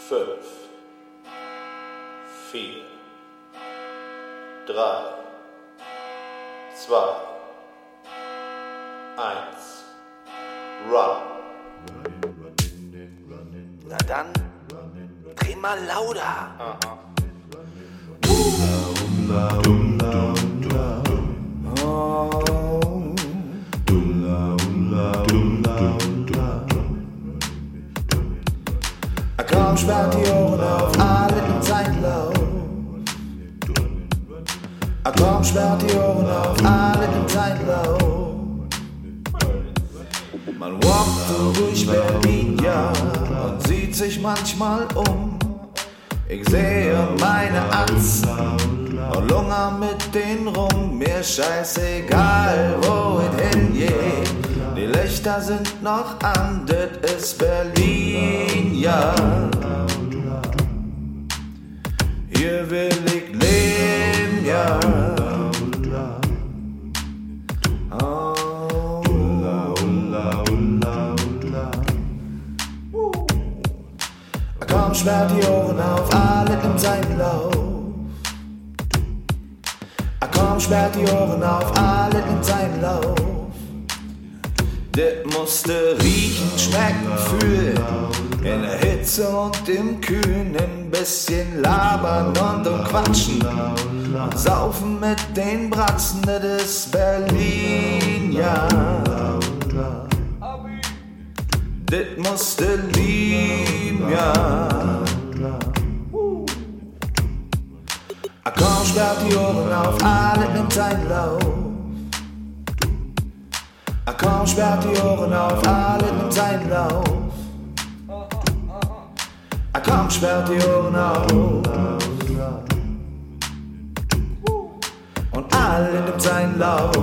5, 4, 3, 2, 1, run. Na dann, dreh mal lauter. Komm, sperrt die Ohren auf, alle in Zeitlauf. Komm, sperrt die Ohren auf, alle in Zeitlauf. Man walkt durch Berlin, ja, und sieht sich manchmal um. Ich sehe meine Atzen und lunger mit denen rum. Mir scheißegal, wo ich hingehe. Die Lichter sind noch an, das ist Berlin, ja. Hier will ich leben, ja. Komm, sperrt die Ohren auf, alle im seinen Lauf. Komm, sperrt die Ohren auf, alle in seinen Lauf. Das musste riechen, schmecken, fühlen. In der Hitze und im Kühlen. Ein bisschen labern und quatschen. Und saufen mit den Bratzen. Das ist Berlin, ja. Das musste lieben, ja. Komm, sperrt die Ohren auf, alle nimmt seinen Lauf. Komm, sperrt die Ohren auf, alle nimmt seinen Lauf. Komm, sperrt die Ohren auf. Und alle nimmt seinen Lauf.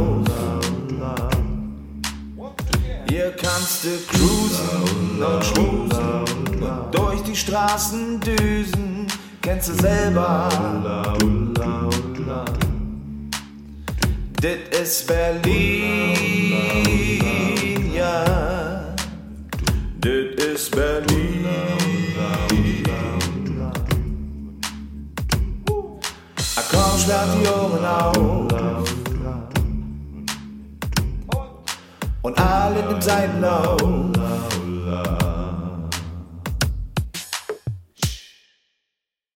Hier kannst du cruisen und schmusen und durch die Straßen düsen. Kennst du selber? Das ist Berlin, ja. Das ist Berlin. Komm, sperrt die Ohren auf. Und alle nimmt seinen Lauf.